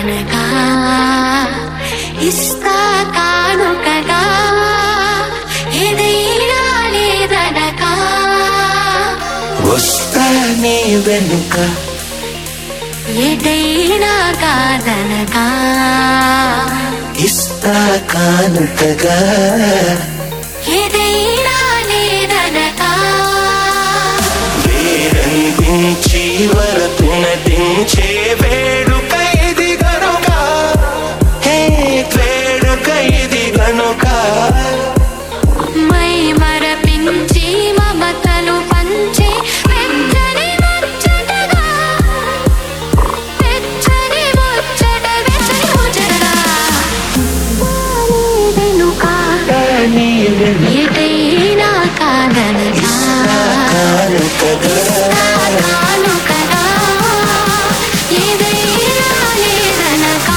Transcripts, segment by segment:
కాదనగా ఇస్తా కానుకగా ఏదైనా లేదనగా వస్తా నీ వెనుక ఏదైనా కాదనగా ఇస్తా కానుకగా ఏదైనా లేదనగా వేరందించి వరకు నటించే వేడుక ఇది గనుక హే వేడుక ఇది గనుక మై మరపించి మమతలు పంచే వెచ్చని ముచ్చటగా వెచ్చని ముచ్చట వెచ్చని ముచ్చటగా వెనుక ఏదైనా కాదనగా కానుకగా ఏదైనా లేదనగా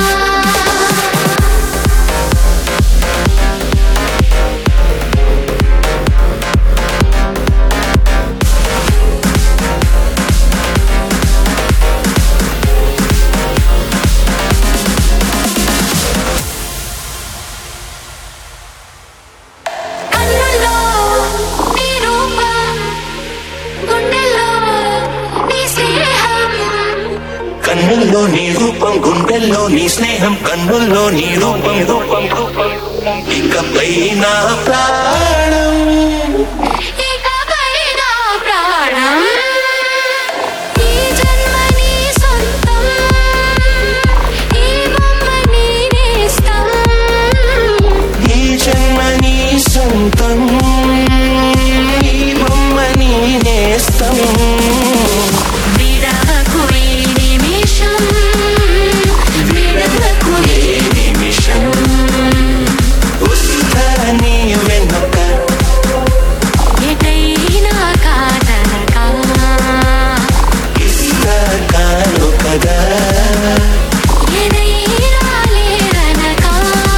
కన్నుల్లో నీ రూపం గుండెల్లో నీ స్నేహం కన్నుల్లో నీ రూపం గుండెల్లో నీ స్నేహం కన్నుల్లో నీ రూపం రూపం రూపం ఇకపై నా ప్రాణం ఇకపై నా ప్రాణం ఈ జన్మ నీ సొంతం ఈ బొమ్మ నీ నేస్తం ఈ జన్మ నీ సొంతం ఈ బొమ్మ నీ నేస్తం విడవకు ఈ నిమిషం విడవకు ఈ నిమిషం వస్తా నీ వెనుక ఏదైనా కాదనగా ఇస్తా కానుకగా ఏదైనా లేదనగా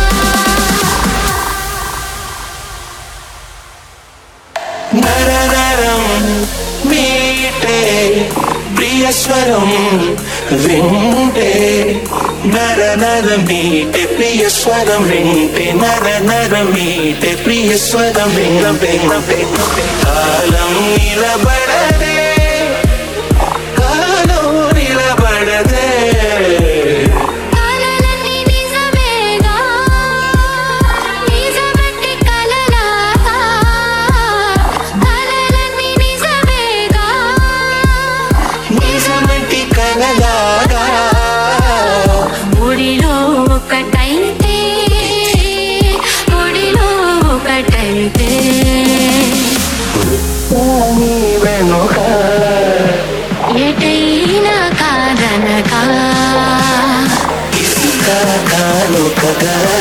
నరనరం మీటే ప్రియస్వరం వింటే నరనర మీటే ప్రియస్వరం వింటే నరనర మీటే ప్రియస్వరం విన్న విన్న విన్న కాలం నిలబడదే కాలం నిలబడదే కలలన్నీ నిజమేగా నిజమంటే కలలాగా కలలన్నీ నిజమేగా నిజమంటి కలలాగా ఒడిలో ఒకటైతే ఒడిలో ఒకటైతే నీ వెనుక ఏదైనా కాదనగా ఇస్తా కానుకగా